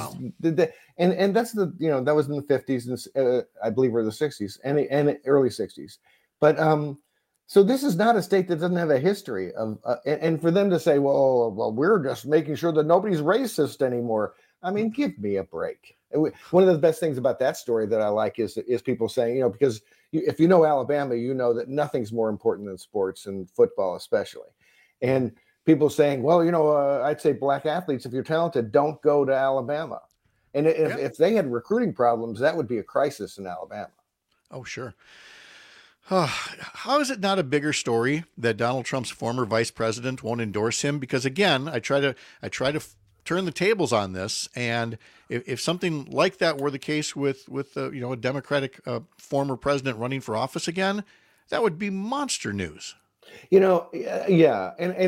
and that's that was in the 50s and I believe or the 60s and early 60s. But so this is not a state that doesn't have a history of and for them to say, well, we're just making sure that nobody's racist anymore. I mean, give me a break. One of the best things about that story that I like is people saying, because if you know Alabama, you know that nothing's more important than sports and football especially. And people saying, well, I'd say black athletes, if you're talented, don't go to Alabama. And if they had recruiting problems, that would be a crisis in Alabama. Oh, sure. How is it not a bigger story that Donald Trump's former vice president won't endorse him? Because again, I try to turn the tables on this, and if something like that were the case with a Democratic former president running for office again, that would be monster news. Yeah, and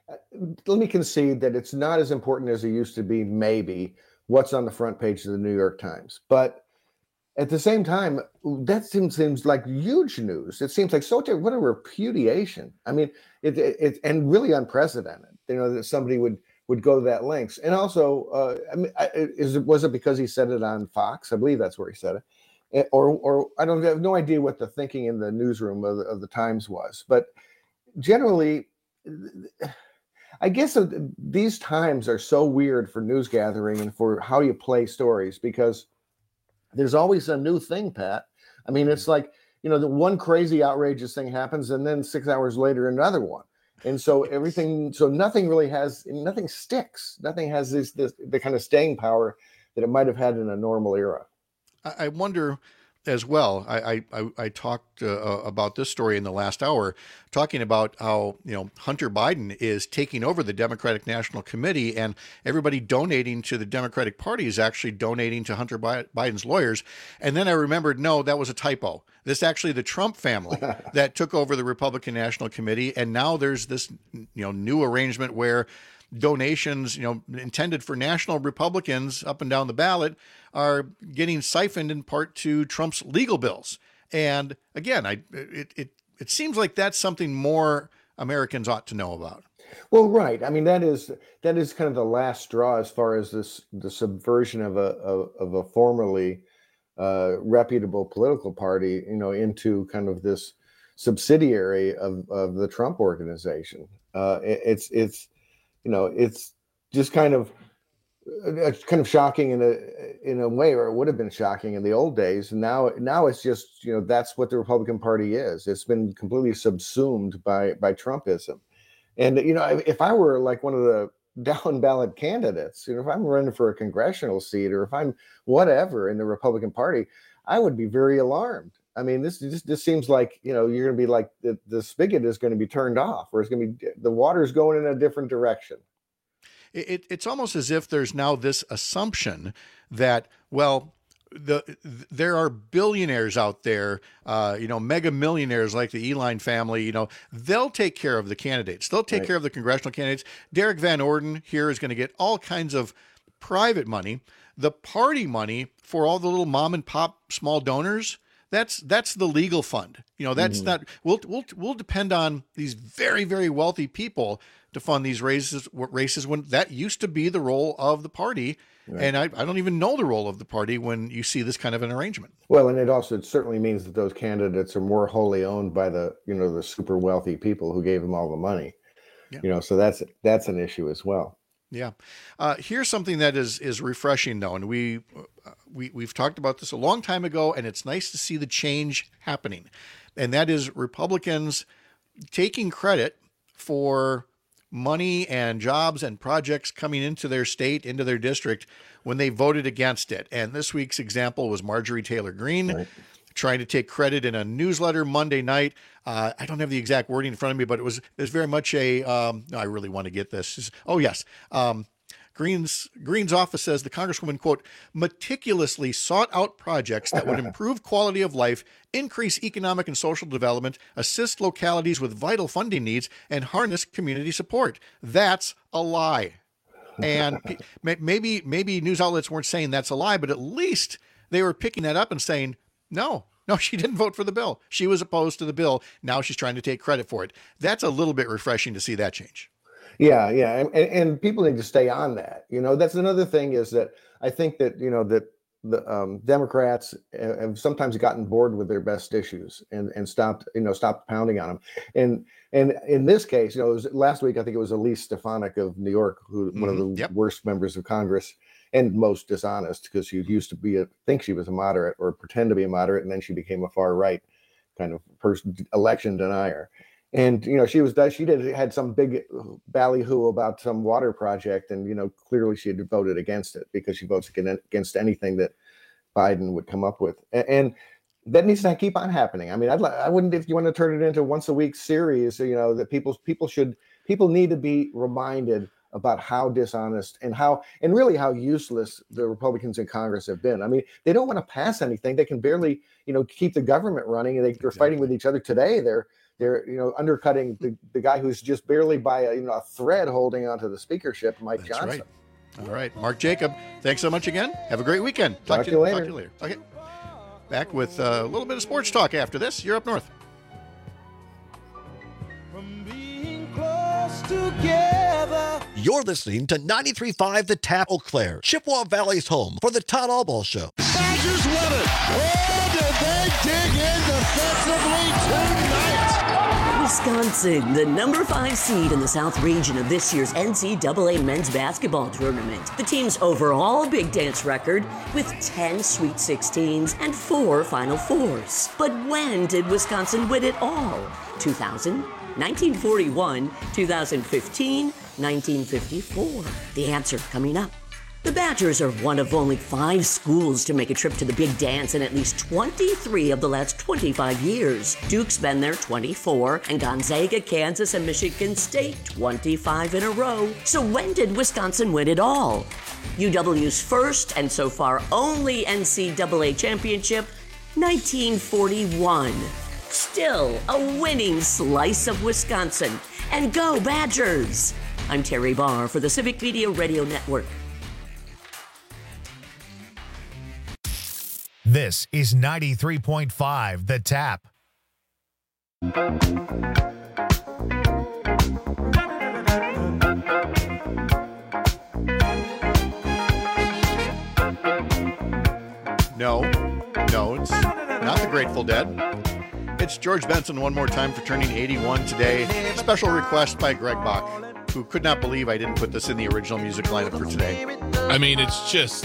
let me concede that it's not as important as it used to be, maybe, what's on the front page of the New York Times. But at the same time, that seems like huge news. It seems like what a repudiation. I mean, it and really unprecedented, that somebody would go to that lengths. And also, was it because he said it on Fox? I believe that's where he said it. Or I have no idea what the thinking in the newsroom of the Times was. But generally, I guess these times are so weird for news gathering and for how you play stories, because there's always a new thing, Pat. I mean, it's like, the one crazy, outrageous thing happens, and then 6 hours later, another one. And so nothing sticks. Nothing has the kind of staying power that it might have had in a normal era. I wonder as well. I talked about this story in the last hour, talking about how Hunter Biden is taking over the Democratic National Committee, and everybody donating to the Democratic Party is actually donating to Hunter Biden's lawyers. And then I remembered, no, that was a typo. This is actually the Trump family that took over the Republican National Committee, and now there's this new arrangement where donations, intended for national Republicans up and down the ballot are getting siphoned in part to Trump's legal bills. And again, it seems like that's something more Americans ought to know about. Well, right. I mean, that is kind of the last straw as far as the subversion of a formerly reputable political party, into kind of this subsidiary of the Trump organization. It's just kind of shocking in a way, or it would have been shocking in the old days. And now it's just, that's what the Republican Party is. It's been completely subsumed by Trumpism. And, if I were like one of the down ballot candidates, if I'm running for a congressional seat, or if I'm whatever in the Republican Party, I would be very alarmed. I mean, this seems like, you're going to be like the spigot is going to be turned off, or it's going to be, the water's going in a different direction. It's almost as if there's now this assumption that, well, there are billionaires out there, mega millionaires like the Elon family, they'll take care of the candidates. They'll take care of the congressional candidates. Derek Van Orden here is going to get all kinds of private money. The party money for all the little mom and pop small donors, that's the legal fund. That's not, we'll depend on these very, very wealthy people to fund these races when that used to be the role of the party. Right. And I don't even know the role of the party when you see this kind of an arrangement. Well, and it certainly means that those candidates are more wholly owned by the super wealthy people who gave them all the money. Yeah. So that's an issue as well. Yeah. Here's something that is refreshing, though, and we've talked about this a long time ago, and it's nice to see the change happening. And that is Republicans taking credit for money and jobs and projects coming into their state, into their district, when they voted against it. And this week's example was Marjorie Taylor Greene, trying to take credit in a newsletter Monday night. I don't have the exact wording in front of me, but it was very much I really want to get this. Oh, yes. Greene's office says the Congresswoman, quote, meticulously sought out projects that would improve quality of life, increase economic and social development, assist localities with vital funding needs, and harness community support. That's a lie. And maybe news outlets weren't saying that's a lie, but at least they were picking that up and saying, no, she didn't vote for the bill. She was opposed to the bill. Now she's trying to take credit for it. That's a little bit refreshing to see that change. Yeah. And people need to stay on that. That's another thing, is that I think that, that the Democrats have sometimes gotten bored with their best issues and stopped pounding on them. And in this case, it was last week, I think it was Elise Stefanik of New York, who one of the worst members of Congress and most dishonest, because she used to think she was a moderate or pretend to be a moderate, and then she became a far right kind of person, election denier. And she had some big ballyhoo about some water project, and clearly she had voted against it because she votes against anything that Biden would come up with, and that needs to keep on happening. I mean, I wouldn't, if you want to turn it into a once a week series, that people need to be reminded about how dishonest and really how useless the Republicans in Congress have been. I mean, they don't want to pass anything. They can barely keep the government running, and they're fighting with each other today. they're undercutting the guy who's just barely by a thread holding onto the speakership, Mike That's Johnson. Right. All right, Mark Jacob, thanks so much again. Have a great weekend. Talk to you later. Talk to you later. Okay. Back with a little bit of sports talk after this. You're up north. You're listening to 93.5 The Tap Eau Claire, Chippewa Valley's home for the Todd Albaugh Show. Badgers win it. Oh, did they dig in defensively tonight? Wisconsin, the number 5 seed in the South region of this year's NCAA men's basketball tournament. The team's overall Big Dance record with 10 Sweet 16s and 4 Final Fours. But when did Wisconsin win it all? 2000? 1941, 2015, 1954. The answer coming up. The Badgers are one of only 5 schools to make a trip to the Big Dance in at least 23 of the last 25 years. Duke's been there 24, and Gonzaga, Kansas, and Michigan State 25 in a row. So when did Wisconsin win it all? UW's first and so far only NCAA championship, 1941. Still a winning slice of Wisconsin. And go Badgers! I'm Terry Barr for the Civic Media Radio Network. This is 93.5 The Tap. No, it's not the Grateful Dead. It's George Benson one more time for turning 81 today. Special request by Greg Bach, who could not believe I didn't put this in the original music lineup for today. I mean, it's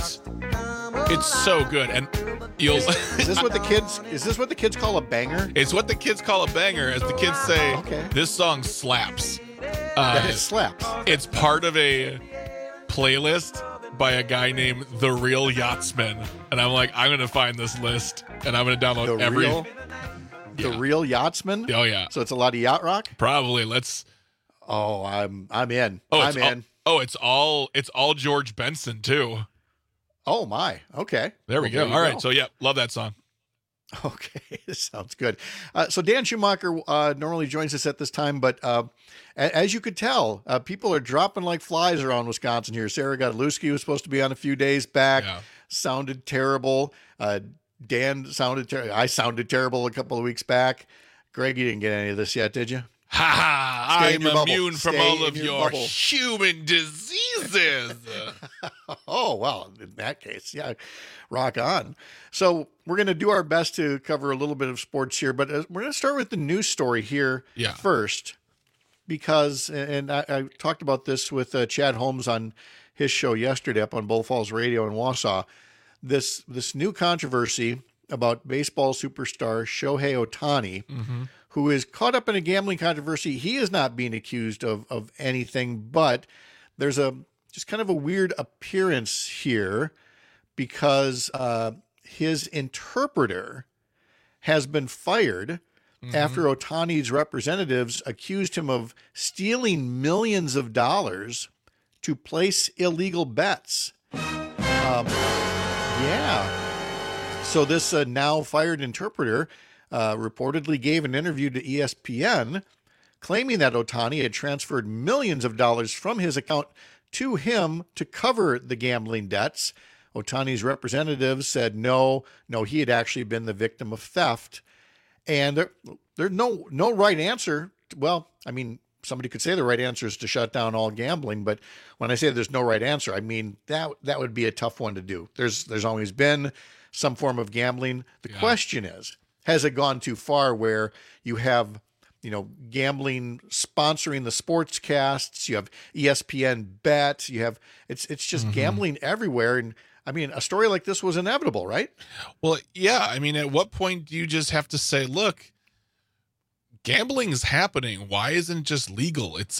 so good. And you'll is this what the kids call a banger? It's what the kids call a banger, as the kids say. Okay. This song slaps. It slaps. It's part of a playlist by a guy named The Real Yachtsman, and I'm like, I'm gonna find this list and I'm gonna download The Real Yachtsman? Oh yeah. So it's a lot of yacht rock? Probably. Let's. Oh, I'm in. I'm in. It's all George Benson too. Oh my. Okay. There we go. All right. So yeah, love that song. Okay, sounds good. So Dan Schumacher normally joins us at this time, but as you could tell, people are dropping like flies around Wisconsin here. Sarah Godlewski was supposed to be on a few days back. Yeah. Sounded terrible. Dan sounded terrible. I sounded terrible a couple of weeks back. Greg, you didn't get any of this yet, did you? Ha ha! I'm immune from all of your human diseases. Oh, well, in that case, yeah, rock on. So we're going to do our best to cover a little bit of sports here, but we're going to start with the news story here first, because, and I talked about this with Chad Holmes on his show yesterday up on Bull Falls Radio in Wausau. This new controversy about baseball superstar Shohei Ohtani, who is caught up in a gambling controversy. He is not being accused of anything, but there's just kind of a weird appearance here because his interpreter has been fired after Ohtani's representatives accused him of stealing millions of dollars to place illegal bets. So this now fired interpreter reportedly gave an interview to ESPN claiming that Ohtani had transferred millions of dollars from his account to him to cover the gambling debts. Ohtani's representatives said no, he had actually been the victim of theft. And there's no right answer. Well, I mean, somebody could say the right answer is to shut down all gambling, but when I say there's no right answer, I mean that would be a tough one to do. There's always been some form of gambling. The question is, has it gone too far where you have, gambling sponsoring the sportscasts, you have ESPN Bet, you have it's just gambling everywhere. And I mean, a story like this was inevitable, right? Well, yeah. I mean, at what point do you just have to say, look, gambling is happening. Why isn't it just legal? It's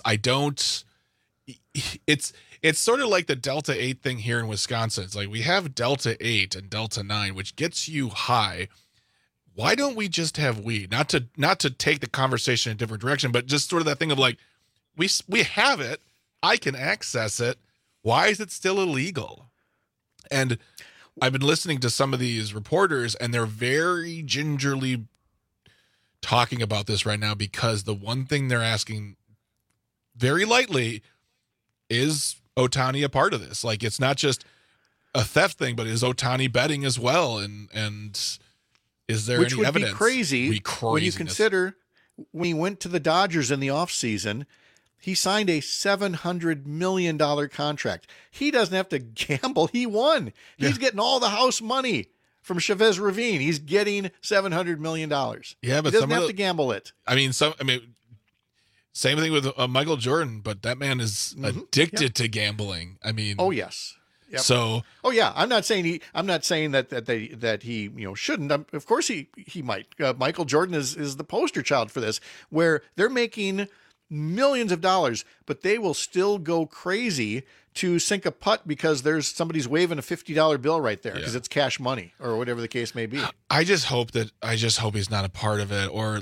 sort of like the Delta 8 thing here in Wisconsin. It's like we have Delta 8 and Delta 9, which gets you high. Why don't we just have weed? Not to take the conversation in a different direction, but just sort of that thing of like, we have it. I can access it. Why is it still illegal? And I've been listening to some of these reporters, and they're very gingerly talking about this right now, because the one thing they're asking very lightly is Ohtani a part of this? Like, it's not just a theft thing, but is Ohtani betting as well? And is there any evidence? Which would be crazy when you consider when he went to the Dodgers in the offseason, he signed a $700 million contract. He doesn't have to gamble. He won. He's getting all the house money from Chavez Ravine. He's getting $700 million. Yeah, but he doesn't have to gamble it. I mean, same thing with Michael Jordan, but that man is addicted to gambling. I mean, oh yes. Yep. So, I'm not saying that he shouldn't. Of course he might. Michael Jordan is the poster child for this, where they're making millions of dollars, but they will still go crazy to sink a putt because somebody's waving a $50 bill right there because it's cash money or whatever the case may be. I just hope he's not a part of it, or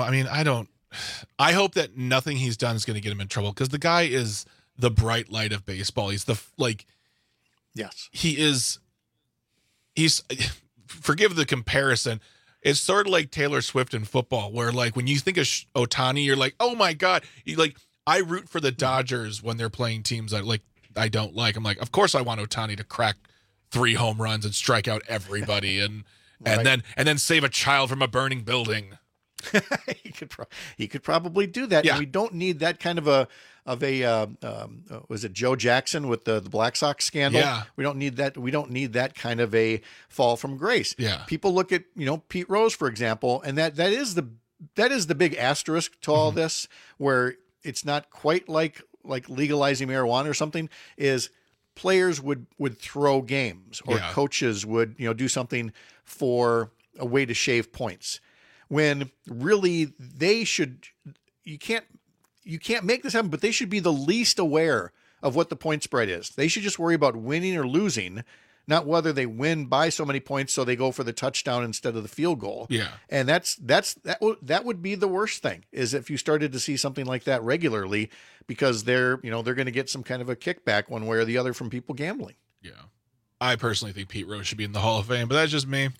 I hope that nothing he's done is going to get him in trouble, because the guy is the bright light of baseball. He's yes, he's forgive the comparison. It's sort of like Taylor Swift in football, where like when you think of Ohtani, you're like, oh my God. I root for the Dodgers when they're playing teams I don't like. I'm like, of course I want Ohtani to crack 3 home runs and strike out everybody and then save a child from a burning building. He could probably do that. Yeah. And we don't need that kind of a was it Joe Jackson with the Black Sox scandal? Yeah. We don't need that. We don't need that kind of a fall from grace. Yeah. People look at, Pete Rose, for example, and that is the big asterisk to all this, where it's not quite like legalizing marijuana or something, is players would throw games, or coaches would, do something for a way to shave points, when really you can't make this happen, but they should be the least aware of what the point spread is. They should just worry about winning or losing, not whether they win by so many points so they go for the touchdown instead of the field goal. Yeah. And that would be the worst thing, is if you started to see something like that regularly, because they're going to get some kind of a kickback one way or the other from people gambling. Yeah. I personally think Pete Rose should be in the Hall of Fame, but that's just me.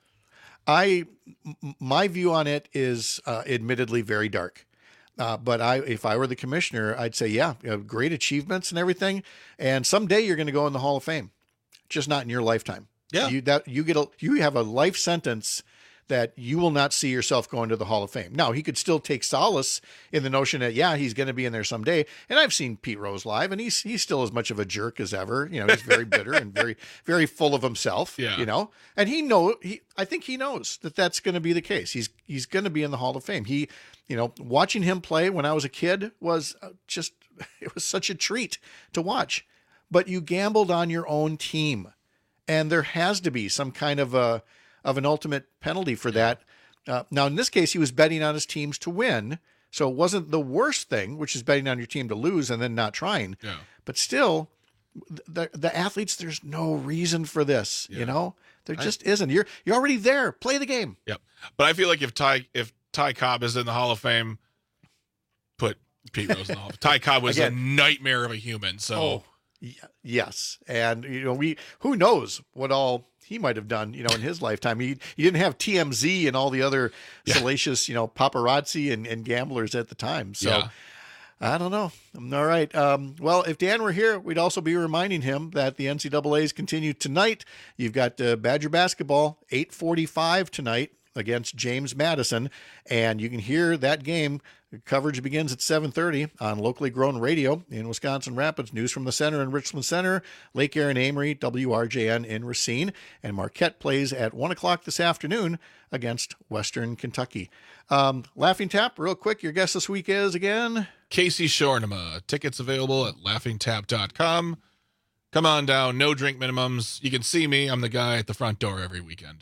My view on it is admittedly very dark. But if I were the commissioner, I'd say, great achievements and everything. And someday you're going to go in the Hall of Fame, just not in your lifetime. Yeah. You have a life sentence that you will not see yourself going to the Hall of Fame. Now, he could still take solace in the notion that, he's going to be in there someday. And I've seen Pete Rose live, and he's still as much of a jerk as ever. He's very bitter and very, very full of himself, and I think he knows that that's going to be the case. He's going to be in the Hall of Fame. Watching him play when I was a kid was it was such a treat to watch. But you gambled on your own team, and there has to be some kind of an ultimate penalty for that. Now, in this case, he was betting on his teams to win, so it wasn't the worst thing, which is betting on your team to lose and then not trying. Yeah. But still, the athletes, there's no reason for this. There just isn't. You're already there. Play the game. Yep. But I feel like if Ty Cobb is in the Hall of Fame, put Pete Rose in the Hall of Fame. Ty Cobb was a nightmare of a human. So yes, and who knows what all he might have done, in his lifetime. He didn't have TMZ and all the other salacious, paparazzi and gamblers at the time. So I don't know. All right. Well, if Dan were here, we'd also be reminding him that the NCAAs continue tonight. You've got Badger basketball, 8:45 tonight against James Madison, and you can hear that game. Coverage begins at 7:30 on locally grown radio in Wisconsin Rapids. News from the Center in Richland Center, Lake Erin Amory, WRJN in Racine, and Marquette plays at 1 o'clock this afternoon against Western Kentucky. Laughing Tap, real quick, your guest this week is again? Casey Shornema. Tickets available at laughingtap.com. Come on down, no drink minimums. You can see me. I'm the guy at the front door every weekend.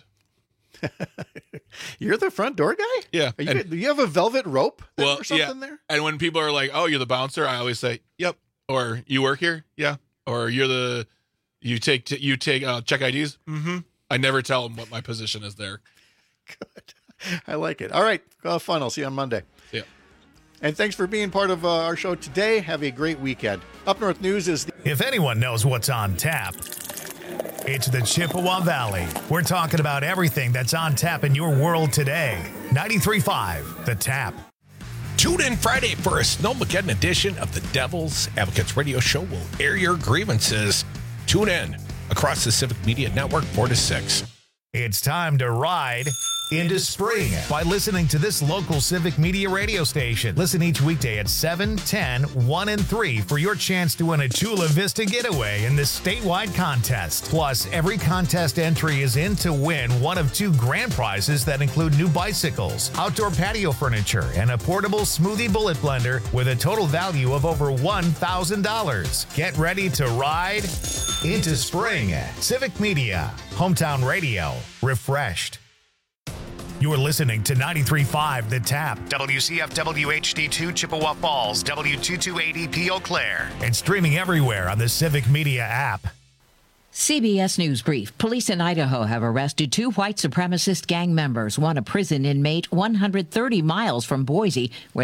You're the front door guy? Yeah. Do you have a velvet rope or something there? And when people are like, "Oh, you're the bouncer," I always say, "Yep." Or "You work here?" "Yeah." Or you take check IDs?" "Mm-hmm." I never tell them what my position is there. Good. I like it. All right. Go have fun. I'll see you on Monday. Yeah. And thanks for being part of our show today. Have a great weekend. Up North News is... If anyone knows what's on tap, it's the Chippewa Valley. We're talking about everything that's on tap in your world today. 93.5 The Tap. Tune in Friday for a Snowmageddon edition of the Devil's Advocates Radio Show. We'll air your grievances. Tune in across the Civic Media Network 4 to 6. It's time to ride into spring by listening to this local Civic Media radio station. Listen each weekday at 7, 10, 1, and 3 for your chance to win a Chula Vista getaway in this statewide contest. Plus, every contest entry is in to win one of 2 grand prizes that include new bicycles, outdoor patio furniture, and a portable smoothie bullet blender with a total value of over $1,000. Get ready to ride into spring. Civic Media, hometown radio, refreshed. You're listening to 93.5 The Tap, WCFW HD2 Chippewa Falls, W228EP Eau Claire, and streaming everywhere on the Civic Media app. CBS News Brief. Police in Idaho have arrested 2 white supremacist gang members, one a prison inmate 130 miles from Boise, where